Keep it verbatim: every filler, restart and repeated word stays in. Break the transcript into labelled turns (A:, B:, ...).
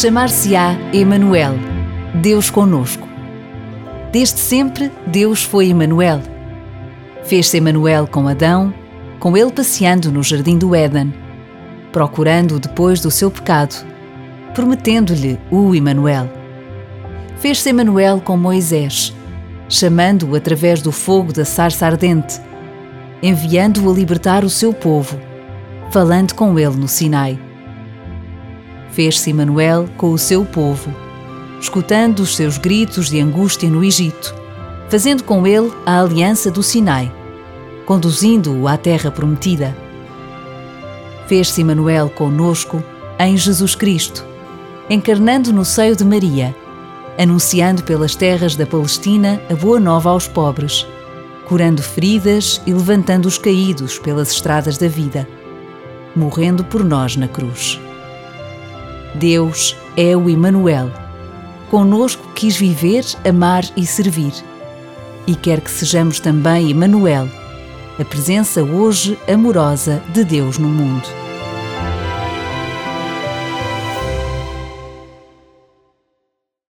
A: chamar-se-á Emanuel, Deus conosco. Desde sempre, Deus foi Emanuel. Fez-se Emanuel com Adão, com ele passeando no jardim do Éden, procurando-o depois do seu pecado, prometendo-lhe o Emanuel. Fez-se Emanuel com Moisés, chamando-o através do fogo da sarça ardente, enviando-o a libertar o seu povo, falando com ele no Sinai. Fez-se Emanuel com o seu povo, escutando os seus gritos de angústia no Egito, fazendo com ele a aliança do Sinai, conduzindo-o à terra prometida. Fez-se Emanuel conosco em Jesus Cristo, encarnando no seio de Maria, anunciando pelas terras da Palestina a boa nova aos pobres, curando feridas e levantando os caídos pelas estradas da vida, morrendo por nós na cruz. Deus é o Emanuel. Conosco quis viver, amar e servir. E quer que sejamos também Emanuel, a presença hoje amorosa de Deus no mundo.